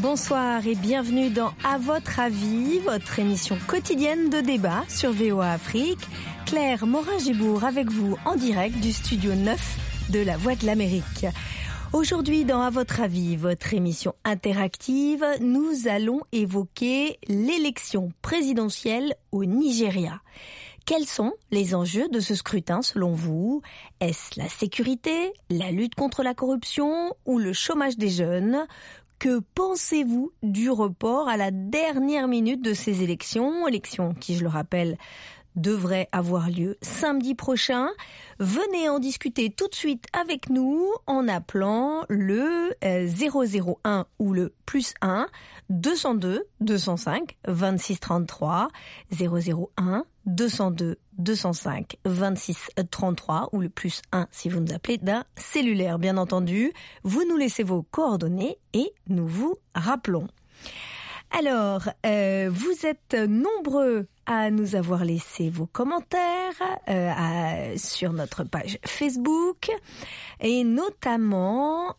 Bonsoir et bienvenue dans À votre avis, votre émission quotidienne de débat sur VOA Afrique. Claire Morin-Gibourg avec vous en direct du studio 9 de la Voix de l'Amérique. Aujourd'hui dans À votre avis, votre émission interactive, nous allons évoquer l'élection présidentielle au Nigeria. Quels sont les enjeux de ce scrutin selon vous ? Est-ce la sécurité, la lutte contre la corruption ou le chômage des jeunes ? Que pensez-vous du report à la dernière minute de ces élections qui, je le rappelle, devraient avoir lieu samedi prochain? Venez en discuter tout de suite avec nous en appelant le 001 ou le +1 202 205 26 33 001 202 205 26 33 ou le +1 si vous nous appelez d'un cellulaire, bien entendu. Vous nous laissez vos coordonnées et nous vous rappelons. Alors, vous êtes nombreux à nous avoir laissé vos commentaires sur notre page Facebook et notamment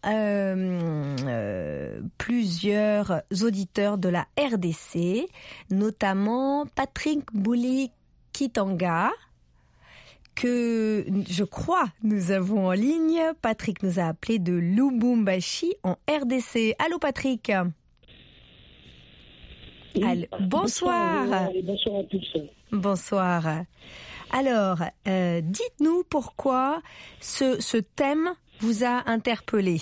plusieurs auditeurs de la RDC, notamment Patrick Bouli-Kitanga, que je crois nous avons en ligne. Patrick nous a appelé de Lubumbashi en RDC. Allô Patrick. Oui. Bonsoir. Bonsoir à tous. Bonsoir. Alors, dites-nous pourquoi ce thème vous a interpellé.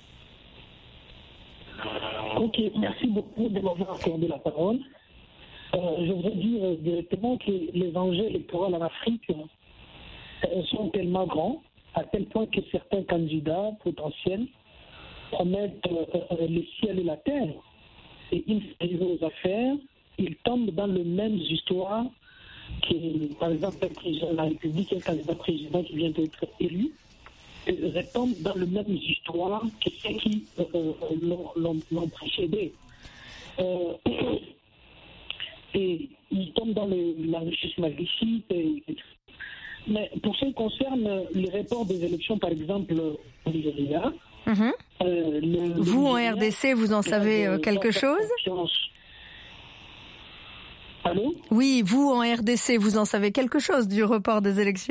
Ok, merci beaucoup de m'avoir accordé la parole. Je voudrais dire directement que les enjeux électoraux en Afrique sont tellement grands, à tel point que certains candidats potentiels promettent le ciel et la terre. Et une fois arrivés aux affaires, ils tombent dans les mêmes histoires que, par exemple, un président de la République, un candidat président qui vient d'être élu, retombe dans les mêmes histoires que ceux qui l'ont précédé. Et ils tombent dans l'enrichissement illicite. Mais pour ce qui concerne les reports des élections, par exemple, au Nigeria, vous en RDC, vous en savez quelque chose ? Allô ? Oui, vous en RDC, vous en savez quelque chose du report des élections ?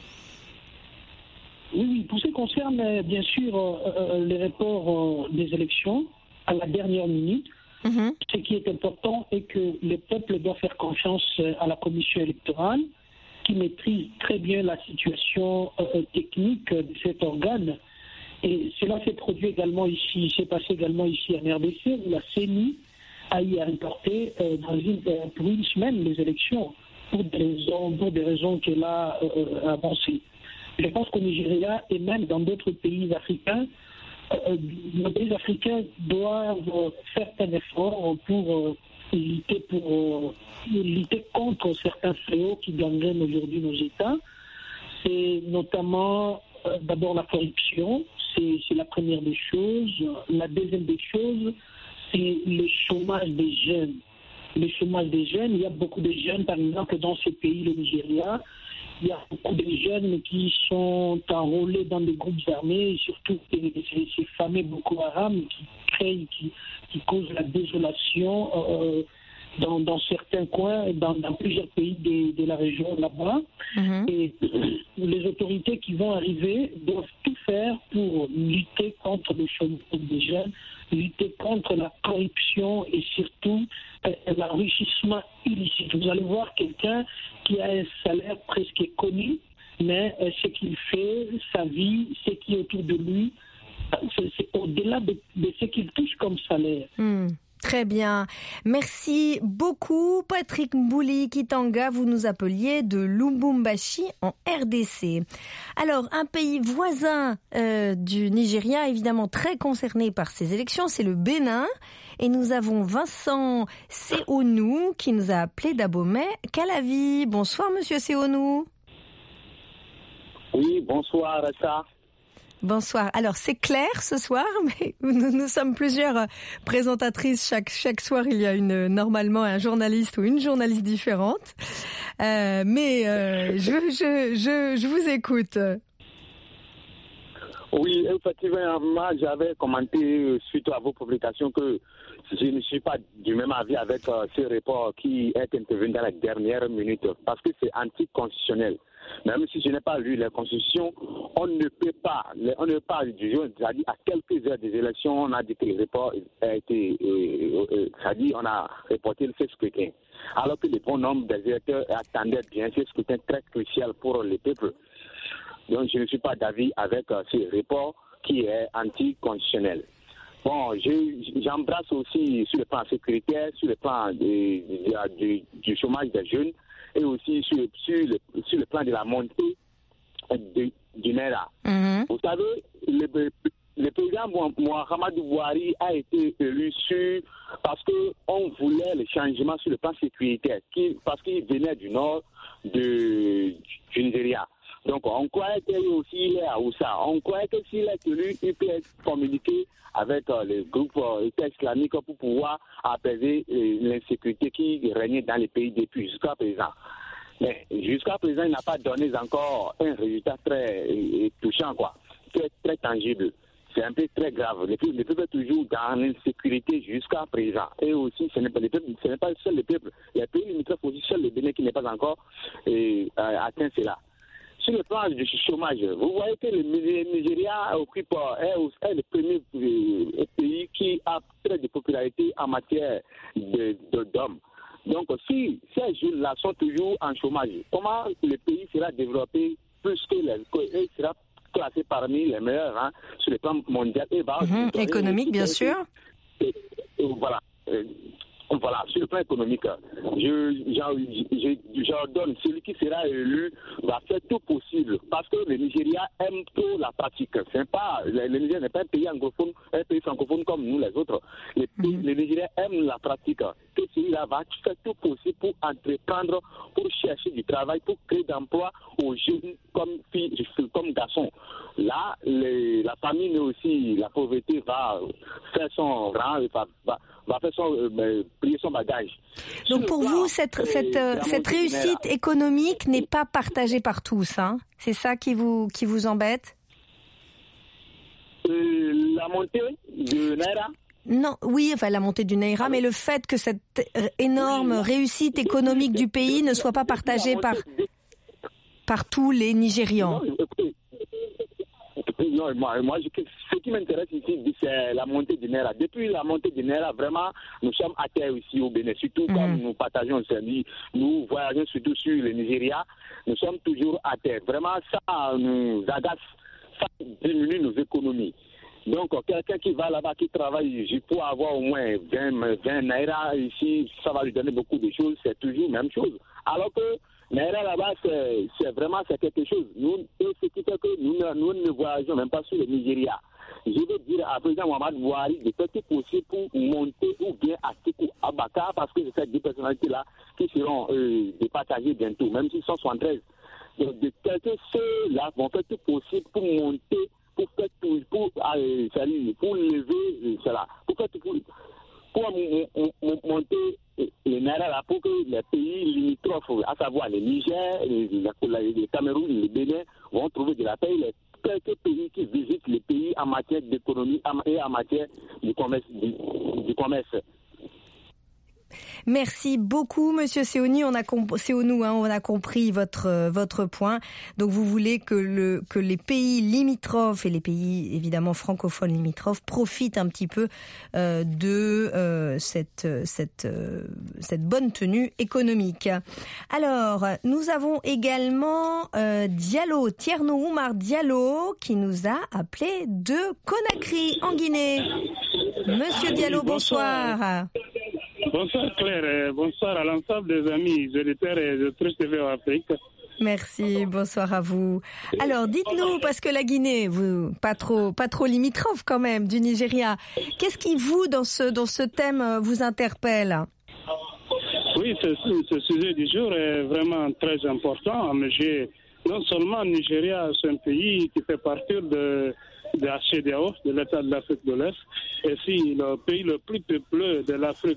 Oui, pour ce qui concerne bien sûr les reports des élections à la dernière minute, ce qui est important est que le peuple doit faire confiance à la commission électorale qui maîtrise très bien la situation technique de cet organe. Et cela s'est produit également ici, s'est passé également ici en RDC, où la CENI a eu à reporter pour une semaine les élections, pour des raisons qu'elle a avancées. Je pense qu'au Nigeria et même dans d'autres pays africains, nos pays africains doivent faire un effort pour lutter contre certains fléaux qui gangrènent aujourd'hui nos États. C'est notamment d'abord la corruption, c'est la première des choses. La deuxième des choses, c'est le chômage des jeunes. Le chômage des jeunes, il y a beaucoup de jeunes, par exemple, dans ce pays, le Nigeria, il y a beaucoup de jeunes qui sont enrôlés dans des groupes armés, et surtout ces fameux Boko Haram qui causent la désolation dans certains coins, dans plusieurs pays de la région là-bas. Et les autorités qui vont arriver doivent tout faire pour lutter contre le chômage des jeunes, lutter contre la corruption et surtout l'enrichissement illicite. Vous allez voir quelqu'un qui a un salaire presque connu, mais ce qu'il fait, sa vie, ce qui est autour de lui, c'est au-delà de ce qu'il touche comme salaire. Très bien. Merci beaucoup, Patrick Bouli-Kitanga. Vous nous appeliez de Lubumbashi en RDC. Alors, un pays voisin du Nigeria, évidemment très concerné par ces élections, c'est le Bénin. Et nous avons Vincent Seonou qui nous a appelé d'Abomey-Calavi. Bonsoir, monsieur Seonou. Oui, bonsoir, Ressa. Bonsoir. Alors, c'est Claire ce soir, mais nous sommes plusieurs présentatrices. Chaque soir, il y a normalement un journaliste ou une journaliste différente. Mais je vous écoute. Oui, effectivement, moi j'avais commenté suite à vos publications que je ne suis pas du même avis avec ce report qui est intervenu dans la dernière minute parce que c'est anticonstitutionnel. Même si je n'ai pas lu la Constitution, on ne peut pas c'est-à-dire à quelques heures des élections, on a dit que le report a été, c'est-à-dire on a reporté ce scrutin. Alors que le bon nombre des électeurs attendaient bien ce scrutin très crucial pour le peuple. Donc je ne suis pas d'avis avec ce report qui est anticonstitutionnel. Bon, j'embrasse aussi sur le plan sécuritaire, sur le plan du chômage des jeunes et aussi sur le plan de la montée du Naira. Vous savez, le président Mohamed Bouhari a été élu parce qu'on voulait le changement sur le plan sécuritaire, parce qu'il venait du nord du Nigeria. Donc, on croyait qu'il aussi est à Oussa. On croyait que s'il est élu, il peut communiquer avec les groupes islamiques pour pouvoir apaiser l'insécurité qui régnait dans les pays depuis jusqu'à présent. Mais jusqu'à présent, il n'a pas donné encore un résultat très touchant, très tangible. C'est un peu très grave. Le peuple est toujours dans l'insécurité jusqu'à présent. Et aussi, ce n'est pas seul le peuple. Les pays limitrophes aussi, seul le Bénin qui n'est pas encore atteint cela. Sur le plan du chômage, vous voyez que le Nigeria est le premier pays qui a très de popularité en matière d'hommes. Donc, si ces jeunes-là sont toujours en chômage, comment le pays sera développé plus que il sera classé parmi les meilleurs sur le plan mondial et économique, bien sûr. Voilà, sur le plan économique, j'ordonne celui qui sera élu va faire tout possible parce que le Nigeria aime trop la pratique. Le Nigeria n'est pas un pays anglophone, un pays francophone comme nous les autres. Le Nigeria aime la pratique. Que celui-là va faire tout possible pour entreprendre, pour chercher du travail, pour créer d'emplois aux jeunes comme filles, comme garçons. Là, la famine aussi, la pauvreté va faire son rang, va faire plier son bagage. Donc pour vous, cette réussite économique n'est pas partagée par tous, hein? C'est ça qui vous embête? La montée du Naira? Non, oui, enfin la montée du Naira, mais le fait que cette énorme réussite économique du pays ne soit pas partagée par tous les Nigérians. Non, moi, ce qui m'intéresse ici, c'est la montée du Naira. Depuis la montée du Naira, vraiment, nous sommes à terre ici au Bénin. Surtout comme nous partageons, nous voyageons surtout sur le Nigeria, nous sommes toujours à terre. Vraiment, ça nous agace, ça diminue nos économies. Donc, quelqu'un qui va là-bas, qui travaille, je peux avoir au moins 20 Naira ici, ça va lui donner beaucoup de choses, c'est toujours la même chose. Alors que Naira là-bas, c'est quelque chose. Ce qui fait que nous ne voyageons même pas sur le Nigeria. Je veux dire à président Mohamed Bouhari de faire tout possible pour monter ou bien à Tikou Abaka, parce que c'est ces deux personnalités-là qui seront départagées bientôt, même s'ils sont 73. Donc, ceux-là vont faire tout possible pour monter, pour lever cela, pour monter les Naira là, pour que les pays limitrophes, à savoir les Niger, les Cameroun, les Bénin, vont trouver de la paix. Les quelques pays qui visitent les pays en matière d'économie et en matière du commerce. Merci beaucoup, Monsieur Seouni. On a compris votre point. Donc, vous voulez que les pays limitrophes et les pays évidemment francophones limitrophes profitent un petit peu de cette bonne tenue économique. Alors, nous avons également Diallo, Tierno Oumar Diallo, qui nous a appelé de Conakry, en Guinée. Monsieur Diallo, bonsoir. Bonsoir Claire, bonsoir à l'ensemble des amis auditeurs et auditrices de VOA Afrique. Merci, bonsoir à vous. Alors dites-nous, parce que la Guinée, vous pas trop limitrophe quand même du Nigeria, qu'est-ce qui vous dans ce thème vous interpelle? Oui, ce sujet du jour est vraiment très important. Mais non seulement le Nigeria, c'est un pays qui fait partie de la CEDEAO, de l'État de l'Afrique de l'Est, et c'est le pays le plus peuplé de l'Afrique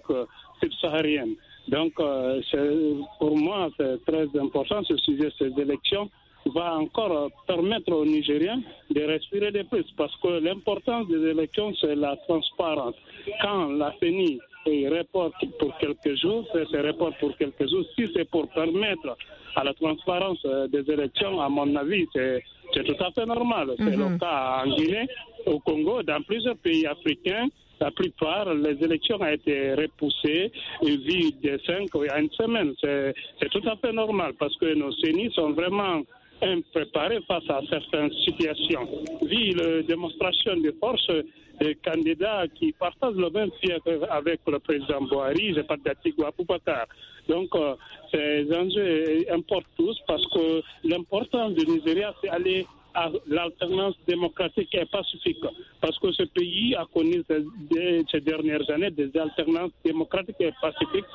subsaharienne. Donc, pour moi, c'est très important ce sujet, ces élections, va encore permettre aux Nigériens de respirer de plus, parce que l'importance des élections, c'est la transparence. Quand la CENI reporte pour quelques jours, c'est report pour quelques jours. Si c'est pour permettre à la transparence des élections, à mon avis, c'est tout à fait normal. C'est le cas en Guinée, au Congo, dans plusieurs pays africains. La plupart, les élections ont été repoussées vu de 5 à une semaine. C'est tout à fait normal parce que nos CENI sont vraiment impréparés face à certaines situations. Vu la démonstration de force des candidats qui partagent le même fief avec le président Boari, je parle d'Atikou Abubakar. Donc, ces enjeux importent tous parce que l'importance du Nigeria, c'est aller à l'alternance démocratique et pacifique. Parce que ce pays a connu ces dernières années des alternances démocratiques et pacifiques.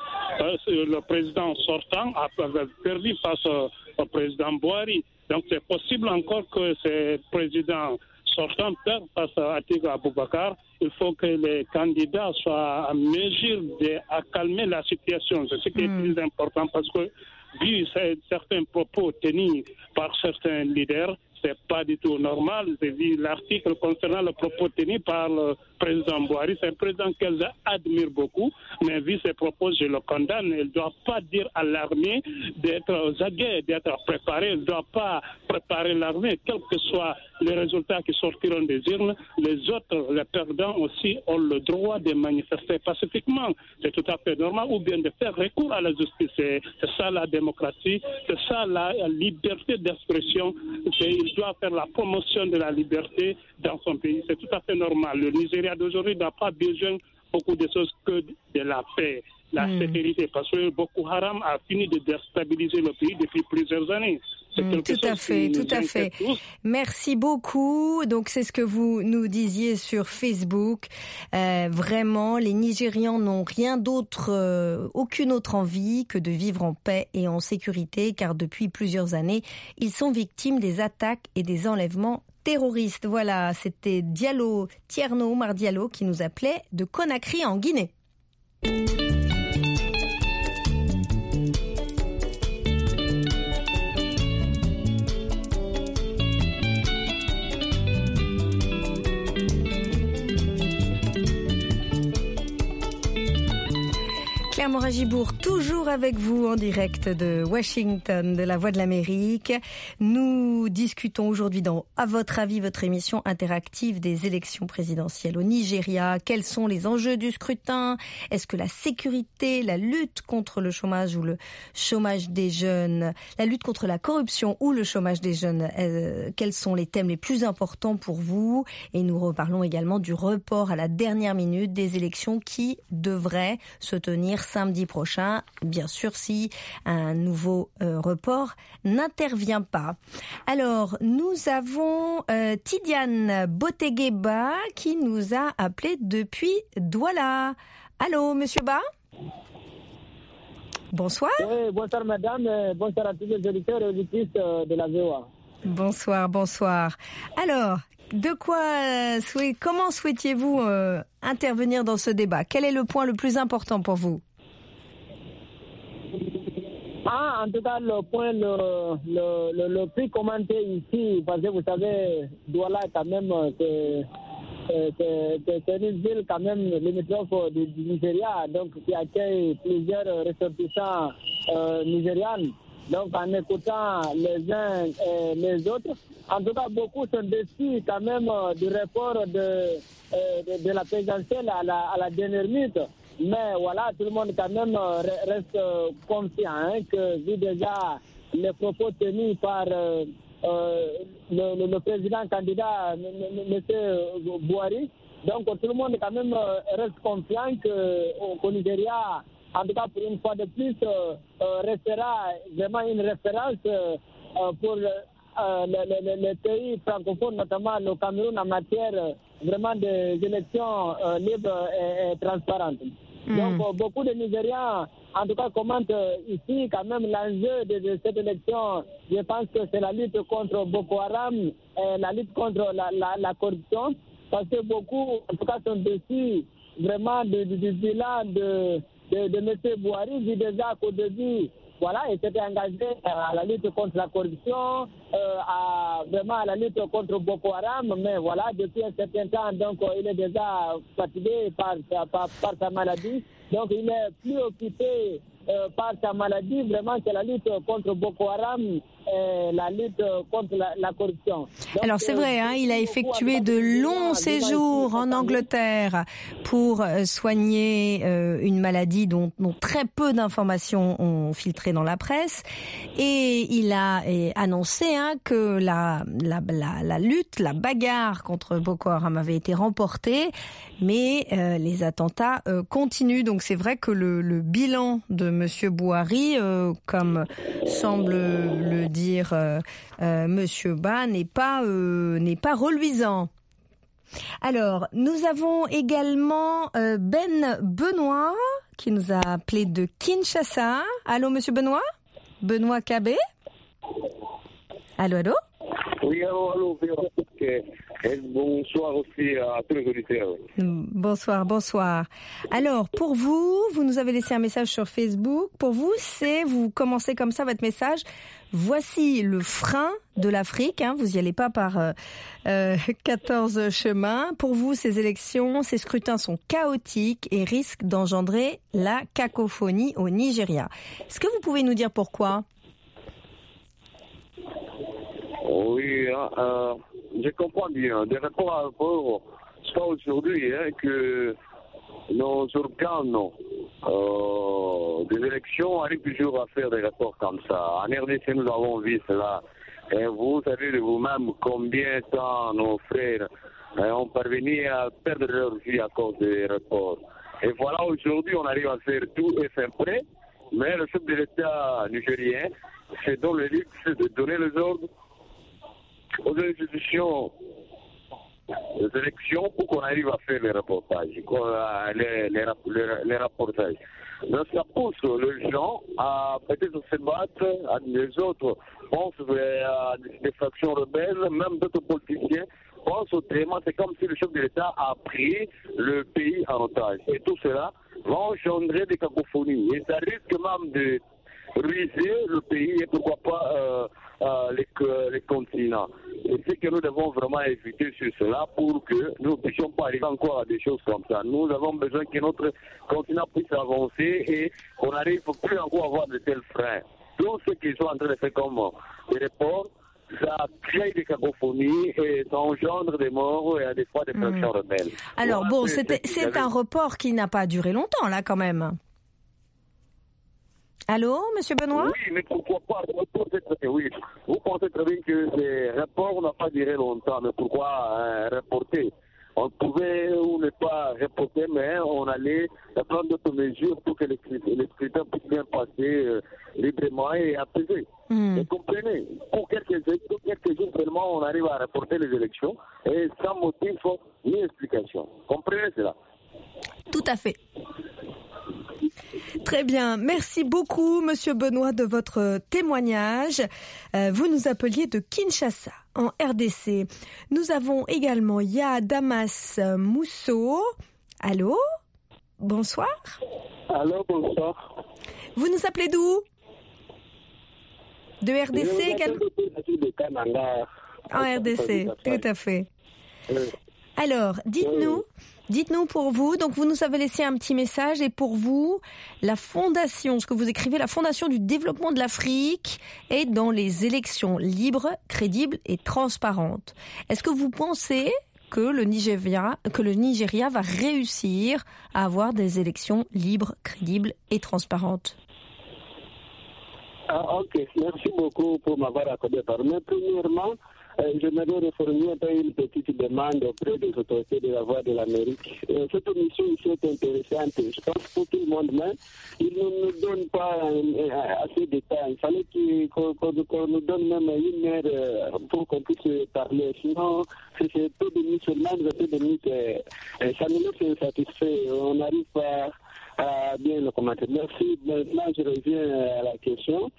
Le président sortant a perdu face au président Boari. Donc c'est possible encore que ce président sortant perd face à Atiku Abubakar. Il faut que les candidats soient en mesure de calmer la situation. C'est ce qui est plus important parce que vu certains propos tenus par certains leaders, c'est pas du tout normal. J'ai vu l'article concernant le propos tenu par le président Boari. C'est un président que j'admire beaucoup, mais vu ses propos, je le condamne. Il ne doit pas dire à l'armée d'être aux aguets, d'être préparé. Il ne doit pas préparer l'armée, quels que soient les résultats qui sortiront des urnes. Les autres, les perdants aussi, ont le droit de manifester pacifiquement. C'est tout à fait normal, ou bien de faire recours à la justice. C'est ça la démocratie, c'est ça la liberté d'expression. Il doit faire la promotion de la liberté dans son pays. C'est tout à fait normal. Le Nigeria d'aujourd'hui n'a pas besoin beaucoup de choses que de la paix, la sécurité, parce que Boko Haram a fini de déstabiliser le pays depuis plusieurs années. Tout à fait. Merci beaucoup. Donc c'est ce que vous nous disiez sur Facebook. Vraiment, les Nigérians n'ont rien d'autre, aucune autre envie que de vivre en paix et en sécurité, car depuis plusieurs années, ils sont victimes des attaques et des enlèvements terroristes. Voilà, c'était Thierno Oumar Diallo qui nous appelait de Conakry en Guinée. Claire Morin-Gibour, toujours avec vous en direct de Washington, de la Voix de l'Amérique. Nous discutons aujourd'hui dans À votre avis, votre émission interactive des élections présidentielles au Nigeria. Quels sont les enjeux du scrutin? Est-ce que la sécurité, la lutte contre le chômage ou le chômage des jeunes, la lutte contre la corruption ou le chômage des jeunes, quels sont les thèmes les plus importants pour vous? Et nous reparlons également du report à la dernière minute des élections qui devraient se tenir samedi prochain, bien sûr si un nouveau report n'intervient pas. Alors, nous avons Tidiane Botegueba qui nous a appelé depuis Douala. Allô, monsieur Ba? Bonsoir. Oui, bonsoir madame, bonsoir à tous les auditeurs et auditrices de la VOA. Bonsoir. Alors, comment souhaitiez-vous intervenir dans ce débat? Quel est le point le plus important pour vous? En tout cas, le point le plus commenté ici, parce que vous savez, Douala est quand même c'est une ville quand même limitrophe du Nigeria, donc qui accueille plusieurs ressortissants nigérians. Donc en écoutant les uns et les autres, en tout cas beaucoup sont déçus quand même du report de la présidentielle à la dernière minute. Mais voilà, tout le monde quand même reste confiant que vu déjà les propos tenus par le président candidat, M. Boari, donc tout le monde quand même reste confiant qu'au Nigeria, en tout cas pour une fois de plus, restera vraiment une référence pour les pays francophones, notamment le Cameroun, en matière vraiment des élections libres et transparentes. Donc beaucoup de Nigériens, en tout cas, commentent ici quand même l'enjeu de cette élection. Je pense que c'est la lutte contre Boko Haram et la lutte contre la corruption, parce que beaucoup, en tout cas, sont déçus vraiment du bilan de M. Boari. Vu déjà qu'au début, voilà, il s'était engagé à la lutte contre la corruption, vraiment à la lutte contre Boko Haram, mais voilà, depuis un certain temps, donc il est déjà fatigué par sa maladie, donc il est plus occupé par sa maladie, vraiment c'est la lutte contre Boko Haram et la lutte contre la corruption. Donc, alors c'est vrai, hein, il a effectué de longs séjours en Angleterre pour soigner une maladie dont très peu d'informations ont filtré dans la presse, et il a annoncé que la lutte, la bagarre contre Boko Haram avait été remportée, mais les attentats continuent. Donc c'est vrai que le bilan de Monsieur Buhari, comme semble le dire Monsieur Ba, n'est pas reluisant. Alors, nous avons également Ben Benoît qui nous a appelé de Kinshasa. Allô, Monsieur Benoît? Benoît Kabé? Allô, allô? Oui, allô. Bonsoir aussi à tous les auditeurs. Bonsoir. Alors, pour vous nous avez laissé un message sur Facebook. Pour vous, vous commencez comme ça votre message. Voici le frein de l'Afrique. Vous n'y allez pas par 14 chemins. Pour vous, ces élections, ces scrutins sont chaotiques et risquent d'engendrer la cacophonie au Nigeria. Est-ce que vous pouvez nous dire pourquoi? Oui, je comprends bien. Des rapports à rapport, c'est pas aujourd'hui que nos organes des élections arrivent toujours à faire des rapports comme ça. En RDC, nous avons vu cela. Et vous savez de vous-même combien de temps nos frères ont parvenu à perdre leur vie à cause des rapports. Et voilà, aujourd'hui, on arrive à faire tout et c'est prêt. Mais le chef de l'État nigérien, c'est dans le luxe de donner les ordres aux institutions des élections pour qu'on arrive à faire les reportages, les rapportages. Donc ça pousse les gens à peut-être se battre, les autres pensent à des factions rebelles, même d'autres politiciens pensent autrement. C'est comme si le chef de l'État a pris le pays en otage. Et tout cela va engendrer des cacophonies. Et ça risque même de ruiser le pays et pourquoi pas les continents. Et c'est que nous devons vraiment éviter sur cela pour que nous ne puissions pas arriver encore à des choses comme ça. Nous avons besoin que notre continent puisse avancer et qu'on n'arrive plus encore à avoir de tels freins. Tout ce qu'ils sont en train de faire comme des reports, ça crée des cacophonies et ça engendre des morts et des fois des fractions rebelles. Alors bon, c'est un report qui n'a pas duré longtemps là quand même. Allô, Monsieur Benoît? Oui, mais pourquoi pas? Oui, vous pensez très bien que les rapports n'ont pas duré longtemps, mais pourquoi reporter? On pouvait ou ne pas reporter, mais on allait prendre d'autres mesures pour que les scrutins puissent bien passer librement et apaiser. Vous comprenez? Pour quelques jours seulement, on arrive à reporter les élections et sans motif ni explication. Comprenez cela? Tout à fait. Très bien. Merci beaucoup, Monsieur Benoît, de votre témoignage. Vous nous appeliez de Kinshasa, en RDC. Nous avons également Damas Mousso. Allô? Bonsoir. Allô, bonsoir. Vous nous appelez d'où? De RDC En RDC, tout à fait. Alors, dites-nous pour vous, donc vous nous avez laissé un petit message, et pour vous, la fondation, ce que vous écrivez, la fondation du développement de l'Afrique est dans les élections libres, crédibles et transparentes. Est-ce que vous pensez que le Nigeria va réussir à avoir des élections libres, crédibles et transparentes? Ok, merci beaucoup pour m'avoir accordé la parole. Mais premièrement, j'aimerais reformuler une petite demande auprès des autorités de la Voix de l'Amérique. Cette émission ici est intéressante. Je pense pour tout le monde, mais ils ne nous donnent pas assez de temps. Il fallait qu'on nous donne même une heure pour qu'on puisse parler. Sinon, c'est peu de minutes seulement, peu de minutes, ça nous laisse satisfait. On n'arrive pas à bien le commenter. Merci. Maintenant, je reviens à la question.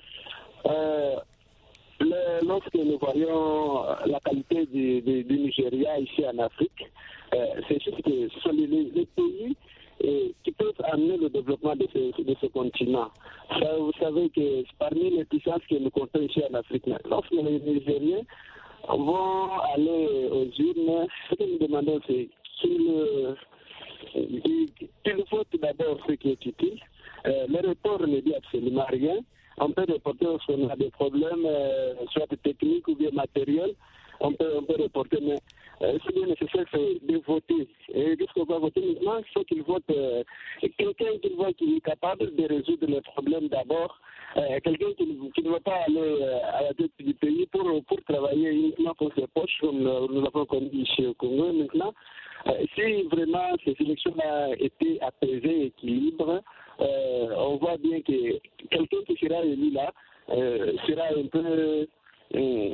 Lorsque nous voyons la qualité du Nigeria ici en Afrique, c'est juste que ce sont les pays qui peuvent amener le développement de ce continent. Ça, vous savez que parmi les puissances que nous comptons ici en Afrique, lorsque les Nigériens vont aller aux urnes, ce que nous demandons, c'est qu'il faut tout d'abord ce qui est utile. Le report ne dit absolument rien. On peut reporter lorsqu'on a des problèmes, soit techniques ou bien matériels. On peut reporter, mais ce qui est nécessaire, c'est de voter. Et qu'est-ce qu'on va voter maintenant? Il faut qu'il vote quelqu'un qu'il voit qui est capable de résoudre les problèmes d'abord. Quelqu'un qui ne va pas aller à la tête du pays pour travailler uniquement pour ses poches, comme nous l'avons connu ici au Congo maintenant. Si vraiment ces élections-là étaient apaisées, équilibrées, on voit bien que quelqu'un qui sera élu là sera un peu... il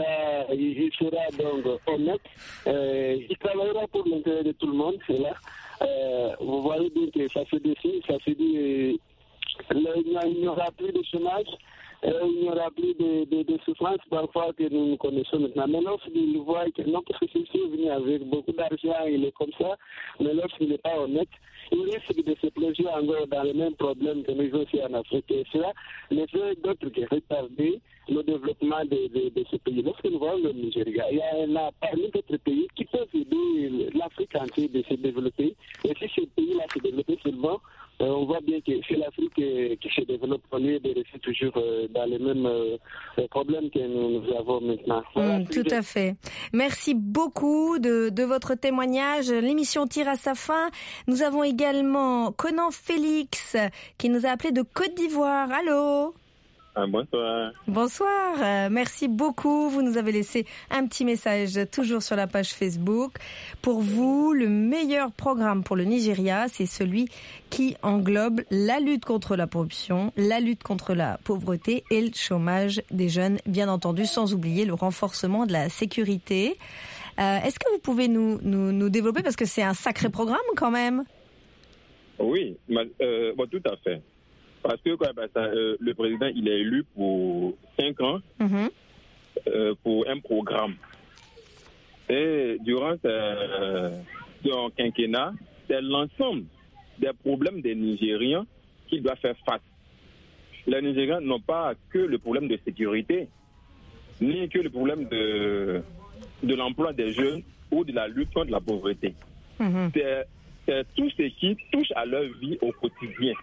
sera donc honnête, il travaillera pour l'intérêt de tout le monde, c'est là. Vous voyez bien que ça se dessine, ça se dit, il n'y aura plus de chômage, il n'y aura plus de souffrance parfois que nous connaissons maintenant. Mais lorsqu'il voit que non, parce que celui-ci est venu avec beaucoup d'argent, il est comme ça, mais lorsqu'il n'est pas honnête, il risque de se plonger encore dans les mêmes problèmes que nous aussi en Afrique. Et cela ne fait d'autre que retarder le développement de ce pays. Lorsque nous voyons le Nigeria, il y a parmi d'autres pays qui peuvent aider l'Afrique entière de se développer. Et si ce pays-là se développe seulement, on voit bien que c'est l'Afrique qui se développe au lieu de rester toujours dans les mêmes problèmes que nous avons maintenant. Voilà, tout à fait. Merci beaucoup de votre témoignage. L'émission tire à sa fin. Nous avons également Conan Félix qui nous a appelé de Côte d'Ivoire. Allô? Bonsoir. Bonsoir, merci beaucoup. Vous nous avez laissé un petit message toujours sur la page Facebook. Pour vous, le meilleur programme pour le Nigeria, c'est celui qui englobe la lutte contre la corruption, la lutte contre la pauvreté et le chômage des jeunes, bien entendu, sans oublier le renforcement de la sécurité. Est-ce que vous pouvez nous développer, parce que c'est un sacré programme quand même? Oui, tout à fait. Parce que le président, il est élu pour 5 ans pour un programme. Et durant son quinquennat, c'est l'ensemble des problèmes des Nigériens qu'il doit faire face. Les Nigériens n'ont pas que le problème de sécurité, ni que le problème de l'emploi des jeunes ou de la lutte contre la pauvreté. C'est tout ce qui touche à leur vie au quotidien.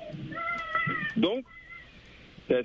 Donc, c'est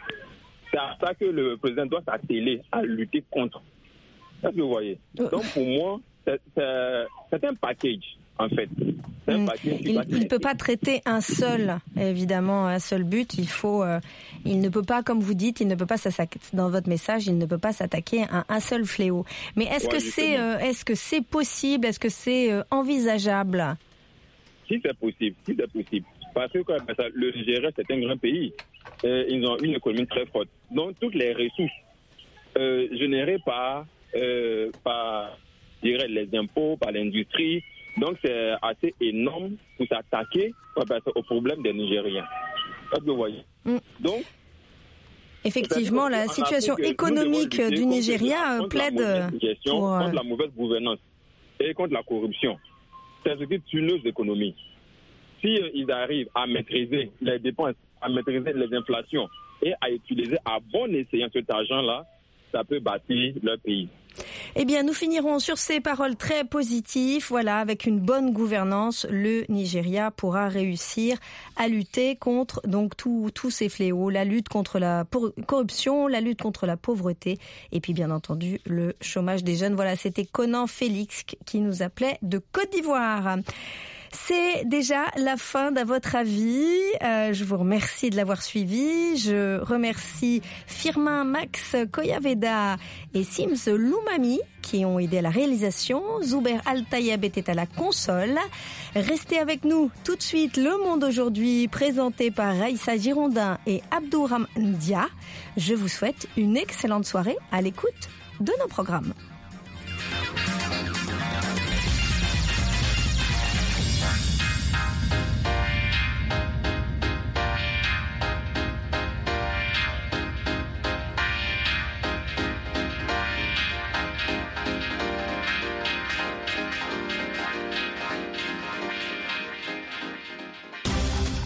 à ça que le président doit s'atteler à lutter contre. Est-ce que vous voyez? Donc, pour moi, c'est un package, en fait. C'est un package il ne peut pas traiter un seul but. Il ne peut pas, comme vous dites, dans votre message, il ne peut pas s'attaquer à un seul fléau. Mais est-ce que c'est possible? Est-ce que c'est envisageable? Si c'est possible. Parce que le Nigeria, c'est un grand pays. Ils ont une économie très forte. Donc, toutes les ressources générées par les impôts, par l'industrie, donc c'est assez énorme pour s'attaquer aux problèmes des Nigériens. Est-ce que vous voyez? Donc, effectivement, la situation économique du Nigeria plaide contre la mauvaise gouvernance et contre la corruption. C'est ce qui tue nos économies. Si ils arrivent à maîtriser les dépenses, à maîtriser les inflations et à utiliser à bon escient cet argent-là, ça peut bâtir leur pays. Eh bien, nous finirons sur ces paroles très positives. Voilà, avec une bonne gouvernance, le Nigeria pourra réussir à lutter contre donc tous ces fléaux, la lutte contre la corruption, la lutte contre la pauvreté et puis bien entendu le chômage des jeunes. Voilà, c'était Conan Félix qui nous appelait de Côte d'Ivoire. C'est déjà la fin d'À votre avis. Je vous remercie de l'avoir suivi. Je remercie Firmin Max Koyaveda et Sims Loumami qui ont aidé à la réalisation. Zuber Al-Tayeb était à la console. Restez avec nous tout de suite. Le Monde aujourd'hui, présenté par Raïssa Girondin et Abdourahmane Dia. Je vous souhaite une excellente soirée à l'écoute de nos programmes.